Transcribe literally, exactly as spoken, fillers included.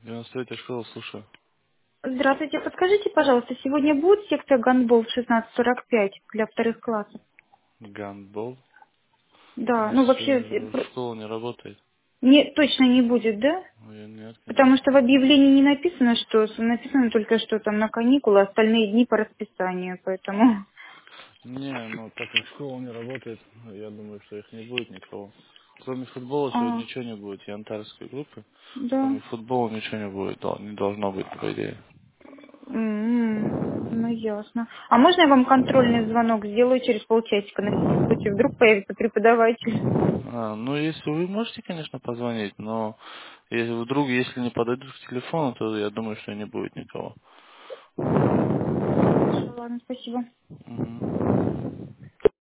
девяносто третья школа, слушаю. Здравствуйте, подскажите, пожалуйста, сегодня будет секция гандбол в шестнадцать сорок пять для вторых классов? Гандбол. Да, Ну, ну с- вообще, э, э, про- школа не работает. не, точно не будет, да? Ой, нет, Потому конечно. что в объявлении не написано, что написано только, что там на каникулы, а остальные дни по расписанию, поэтому... Не, ну так как школа не работает, я думаю, что их не будет никого. Кроме футбола сегодня А, ничего не будет, янтарской группы. да. Кроме футбола ничего не будет, дол- не должно быть, по идее. М, Ну, ясно. А можно я вам контрольный звонок сделаю через полчасика на случай, вдруг появится преподаватель? А, ну, если вы можете, конечно, позвонить, но если вдруг, если не подойдут к телефону, то я думаю, что не будет никого. Хорошо, ладно, спасибо. Мгм.